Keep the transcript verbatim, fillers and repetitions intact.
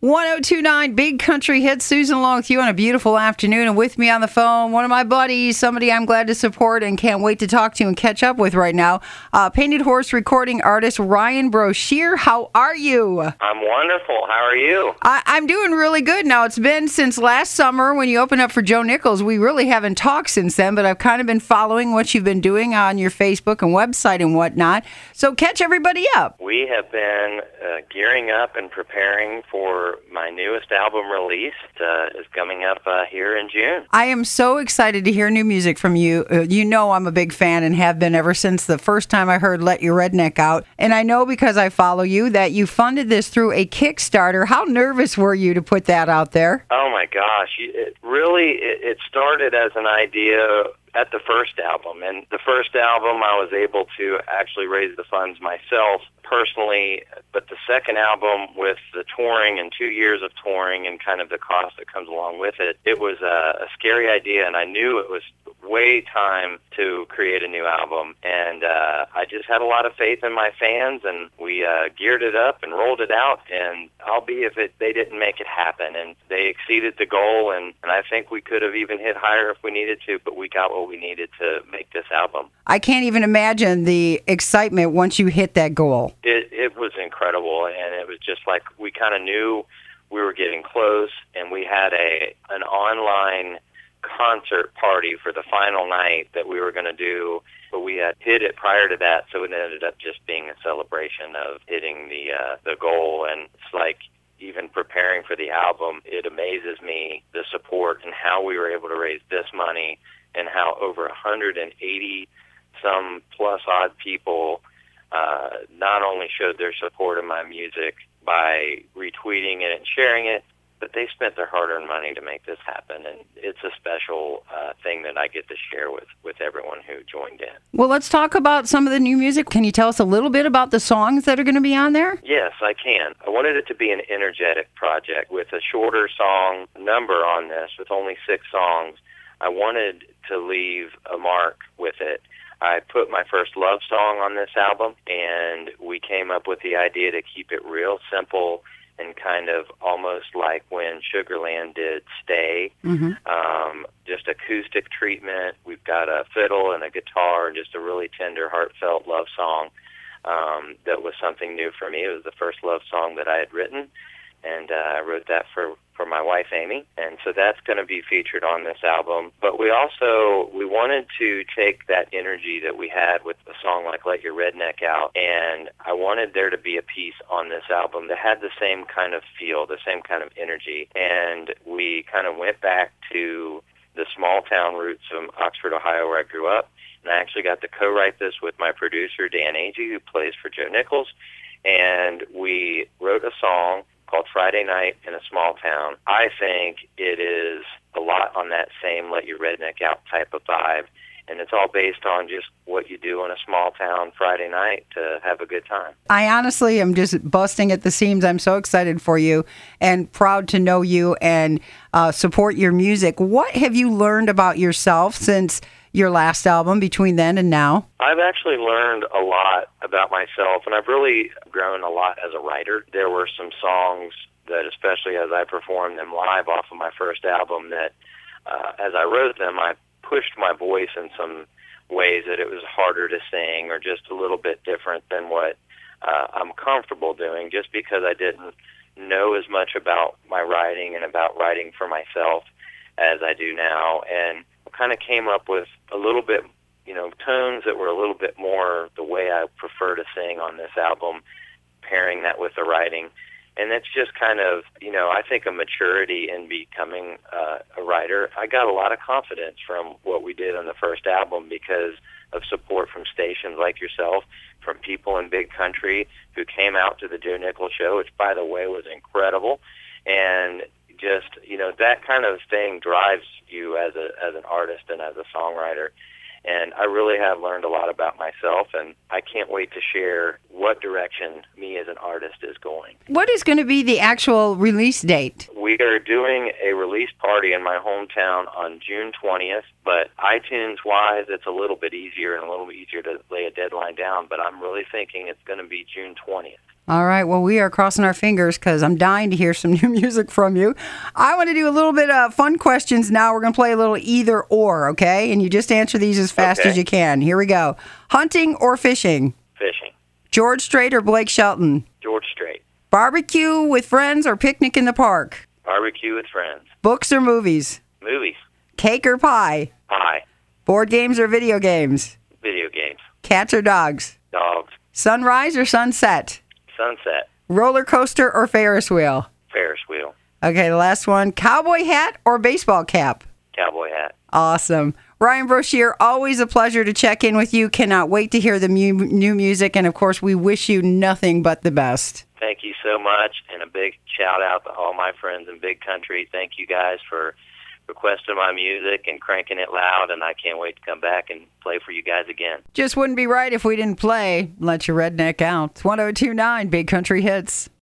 one oh two point nine Big Country Hits. Susan along with you on a beautiful afternoon, and with me on the phone, one of my buddies, somebody I'm glad to support and can't wait to talk to and catch up with right now, uh, Painted Horse recording artist Ryan Broshear. How are you? I'm wonderful. How are you? I, I'm doing really good now. It's been since last summer when you opened up for Joe Nichols. We really haven't talked since then, but I've kind of been following what you've been doing on your Facebook and website and whatnot. So catch everybody up. We have been uh, gearing up and preparing for my newest album release. Uh, is coming up uh, here in June. I am so excited to hear new music from you. Uh, you know I'm a big fan and have been ever since the first time I heard Let Your Redneck Out. And I know because I follow you that you funded this through a Kickstarter. How nervous were you to put that out there? Oh my gosh. It really, it, it started as an idea at the first album. And the first album, I was able to actually raise the funds myself personally. But the second album, with the touring and two years of touring and kind of the cost that comes along with it, it was a, a scary idea. And I knew it was way time to create a new album. And uh, I just had a lot of faith in my fans, and we uh, geared it up and rolled it out. And I'll be if it, they didn't make it happen. And they exceeded the goal, and, and I think we could have even hit higher if we needed to, but we got what we needed to make this album. I can't even imagine the excitement once you hit that goal. It, it was incredible, and it was just like we kind of knew we were getting close, and we had a an online concert party for the final night that we were going to do, but we had hit it prior to that, so it ended up just being a celebration of hitting the uh, the goal. And it's like, even preparing for the album, it amazes me the support and how we were able to raise this money, and how over one hundred eighty some plus odd people uh, not only showed their support of my music by retweeting it and sharing it, but they spent their hard-earned money to make this happen. And it's a special uh, thing that I get to share with, with everyone who joined in. Well, let's talk about some of the new music. Can you tell us a little bit about the songs that are going to be on there? Yes, I can. I wanted it to be an energetic project with a shorter song number on this, with only six songs. I wanted to leave a mark with it. I put my first love song on this album, and we came up with the idea to keep it real simple and kind of almost like when Sugarland did Stay, mm-hmm. um, just acoustic treatment. We've got a fiddle and a guitar and just a really tender, heartfelt love song um, that was something new for me. It was the first love song that I had written, and uh, I wrote that for, for my wife, Amy, and so that's going to be featured on this album. But we also, we wanted to take that energy that we had with a song like Let Your Redneck Out, and I wanted there to be a piece on this album that had the same kind of feel, the same kind of energy, and we kind of went back to the small-town roots of Oxford, Ohio, where I grew up, and I actually got to co-write this with my producer, Dan Agee, who plays for Joe Nichols, and we wrote a song called Friday Night in a Small Town. I think it is a lot on that same Let Your Redneck Out type of vibe, and it's all based on just what you do in a small town Friday night to have a good time. I honestly am just busting at the seams. I'm so excited for you and proud to know you and uh, support your music. What have you learned about yourself since your last album, between then and now? I've actually learned a lot about myself, and I've really grown a lot as a writer. There were some songs that, especially as I performed them live off of my first album, that uh, as I wrote them, I pushed my voice in some ways that it was harder to sing or just a little bit different than what uh, I'm comfortable doing, just because I didn't know as much about my writing and about writing for myself as I do now. And kind of came up with a little bit, you know, tones that were a little bit more the way I prefer to sing on this album, pairing that with the writing. And it's just kind of, you know, I think a maturity in becoming uh, a writer. I got a lot of confidence from what we did on the first album because of support from stations like yourself, from people in Big Country who came out to the Joe Nichols show, which, by the way, was incredible. And just, you know, that kind of thing drives you as a as an artist and as a songwriter. And I really have learned a lot about myself, and I can't wait to share what direction me as an artist is going. What is going to be the actual release date? We We are doing a release party in my hometown on June twentieth, but iTunes-wise, it's a little bit easier and a little bit easier to lay a deadline down, but I'm really thinking it's going to be June twentieth. All right. Well, we are crossing our fingers because I'm dying to hear some new music from you. I want to do a little bit of fun questions now. We're going to play a little either or, okay? And you just answer these as fast okay. as you can. Here we go. Hunting or fishing? Fishing. George Strait or Blake Shelton? George Strait. Barbecue with friends or picnic in the park? Barbecue with friends. Books or movies? Movies. Cake or pie? Pie. Board games or video games? Video games. Cats or dogs? Dogs. Sunrise or sunset? Sunset. Roller coaster or Ferris wheel? Ferris wheel. Okay, the last one. Cowboy hat or baseball cap? Cowboy hat. Awesome. Ryan Broshier, always a pleasure to check in with you. Cannot wait to hear the mu- new music. And, of course, we wish you nothing but the best. Thank you so much, and a big shout-out to all my friends in Big Country. Thank you guys for requesting my music and cranking it loud, and I can't wait to come back and play for you guys again. Just wouldn't be right if we didn't play. Let your redneck out. It's one oh two point nine Big Country Hits.